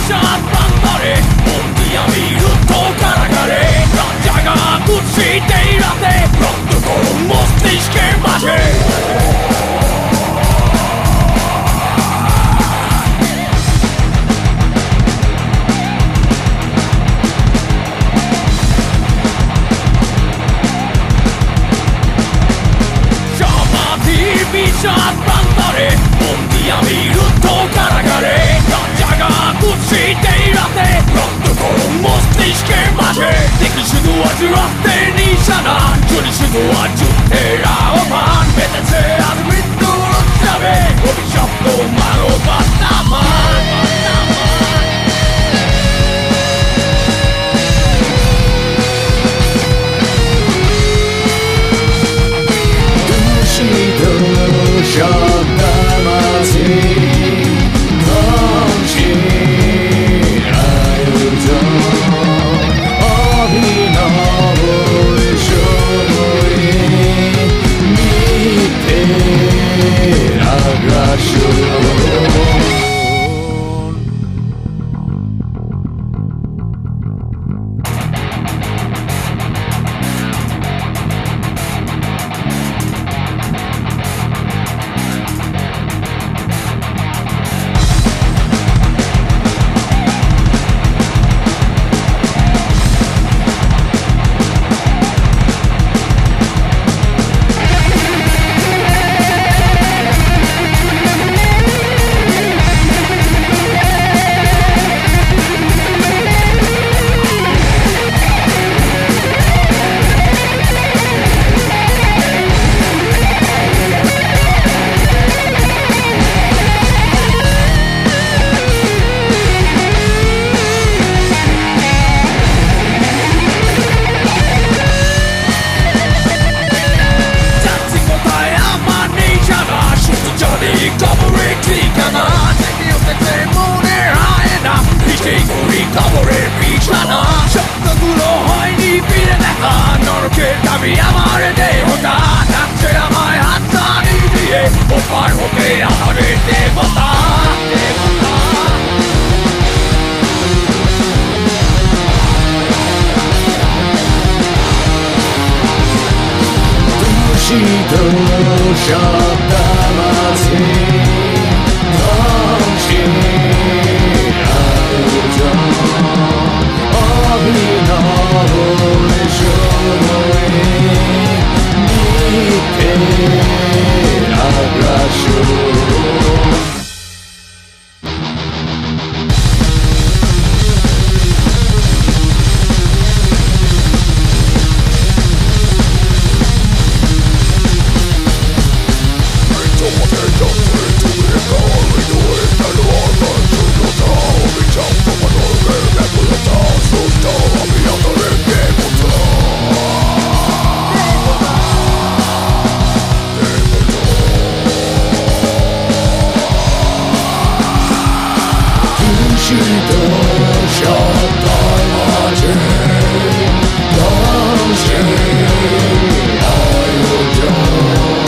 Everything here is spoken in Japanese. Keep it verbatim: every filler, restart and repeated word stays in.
シャーバンバレ本気や見るとからかれ患者が朽ちていらてロッドコロンもスティシケマジビシャーバンバレ本気や見るとからかれ患者が朽ちていらてロッドコロンもスティシケマジ敵手の味は手にしゃなジュリ手の味テラオマンメタセアルミッドのシャベオビシャップのマロバッタマンシャッターマジ感じられるぞ帯の勝利見てらがしょDon't